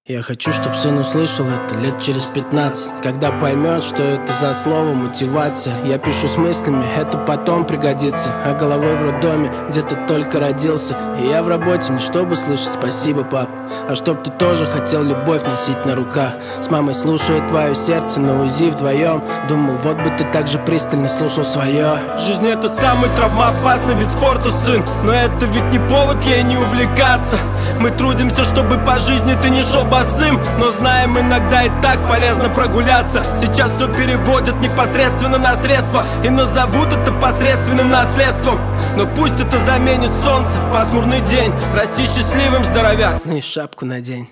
Я хочу, чтоб сын услышал это лет через 15, когда поймет, что это за слово мотивация. Я пишу с мыслями, это потом пригодится, а головой в роддоме, где ты только родился. И я в работе не чтобы слышать спасибо, пап, а чтоб ты тоже хотел любовь носить на руках. С мамой слушаю твое сердце на УЗИ вдвоем. Думал, вот бы ты так же пристально слушал свое. Жизнь — это самый травмоопасный вид спорта, сын, но это ведь не повод ей не увлекаться. Мы трудимся, чтобы по жизни ты не шел босым, но знаем, иногда и так полезно прогуляться. Сейчас все переводят непосредственно на средства и назовут это посредственным наследством. Но пусть это заменит солнце, пасмурный день. Расти счастливым, здоровяк, ну и шапку надень.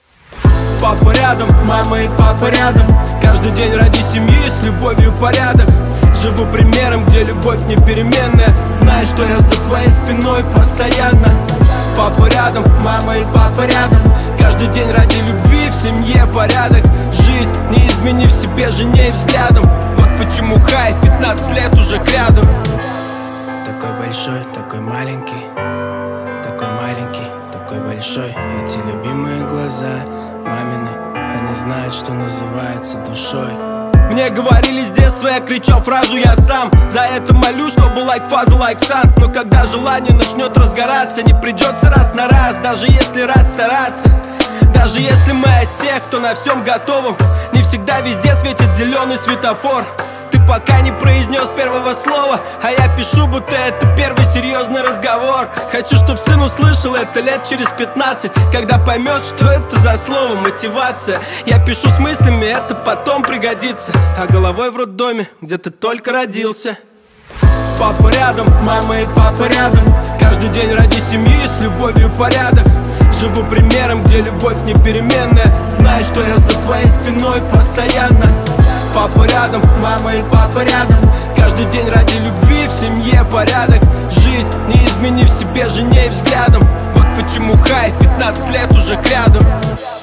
Папа рядом, мама и папа рядом. Каждый день ради семьи, с любовью порядок. Живу примером, где любовь непеременная. Знай, что я за твоей спиной постоянно. Папа рядом, мама и папа рядом. Каждый день ради любви, в семье порядок. Жить, не изменив себе, жене и взглядом. Вот почему хай, 15 лет уже кряду. Такой большой, такой маленький, такой маленький, такой большой. Эти любимые глаза мамины, они знают, что называется душой. Мне говорили с детства, я кричал фразу «я сам». За это молю, чтобы лайк фаза, лайк сан. Но когда желание начнет разгораться, не придется раз на раз, даже если рад стараться. Даже если мы от тех, кто на всем готовом. Не всегда везде светит зеленый светофор. Ты пока не произнес первого слова, а я пишу, будто это первый серьезный разговор. Хочу, чтоб сын услышал это лет через 15, когда поймет, что это за слово мотивация. Я пишу с мыслями, это потом пригодится, а головой в роддоме, где ты только родился. Папа рядом, мама и папа рядом. Каждый день ради семьи, с любовью порядок. Живу примером, где любовь непеременная. Знай, что я за твоей спиной постоянно. Папа рядом, мама и папа рядом. Каждый день ради любви, в семье порядок. Жить, не изменив себе, жене и взглядом. Вот почему хай, 15 лет уже кряду.